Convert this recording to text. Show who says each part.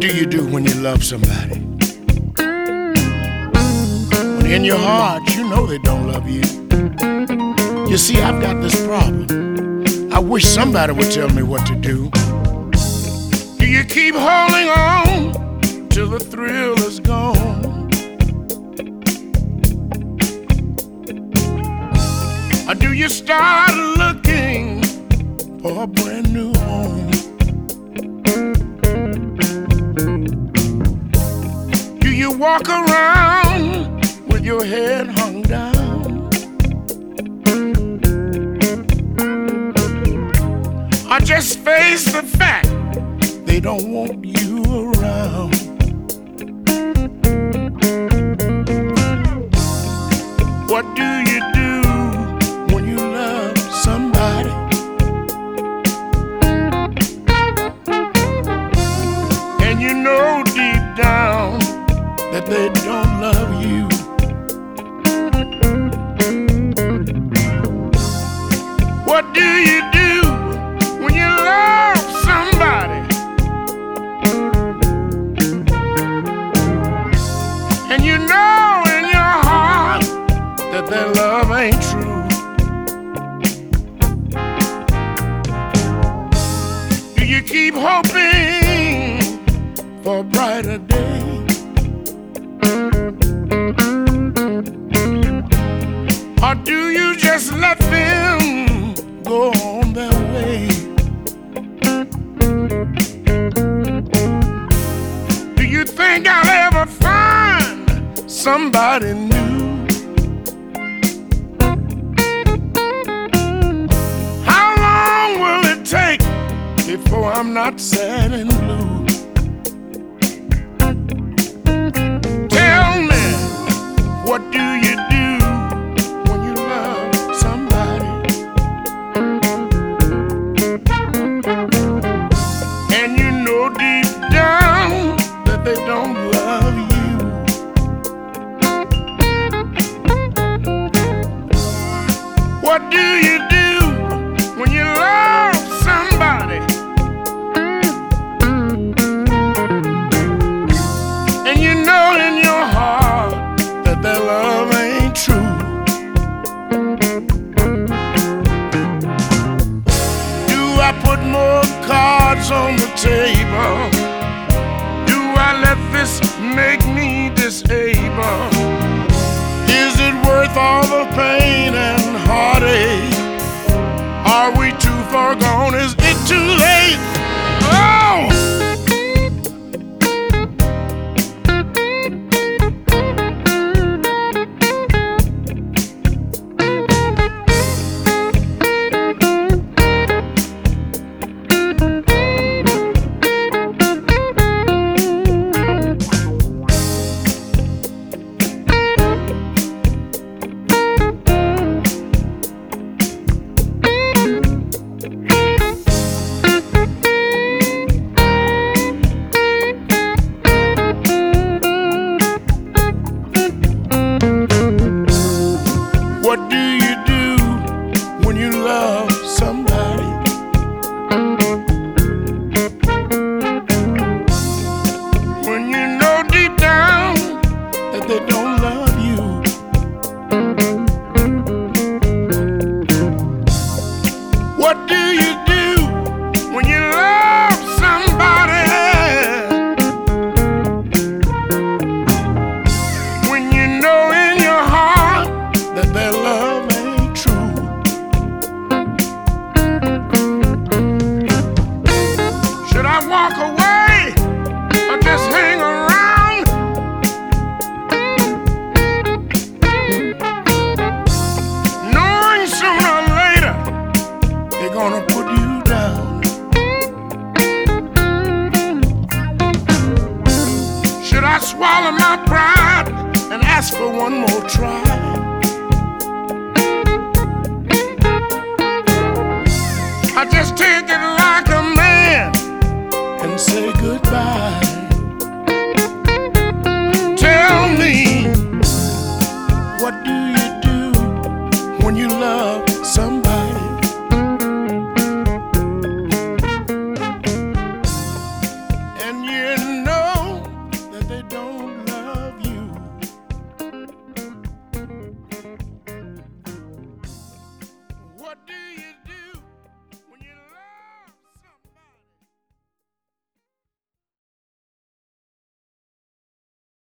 Speaker 1: do you do when you love somebody? When in your heart you know they don't love you. You see, I've got this problem. I wish somebody would tell me what to do. Do you keep holding on till the thrill is gone? Or do you start looking for a brand new home? Do you walk around with your head hung down? Or just face the fact they don't want you around? What do you do when you love somebody? And you know deep down that they don't love you. What do you do when you love somebody and you know in your heart that their love ain't true? Do you keep hoping for a brighter day? Or do you just let them go on their way? Do you think I'll ever find somebody new? How long will it take before I'm not sad and blue? Tell me, what do you do when you love somebody and you know deep down that they don't love you? What do you do when you love somebody and you know in your heart that their love ain't true? Do I put more cards on the table? Do I let this make me disabled? Is it worth all the pain and heartache? Are we too far gone? Is it too late? Oh! What do you do when you love somebody? When you know deep down that they don't love you? What do you do when you love somebody? When you know in your heart that their love ain't true? Should I walk away or just hang around? Knowing sooner or later they're gonna put you down. Should I swallow my pride and ask for one more try?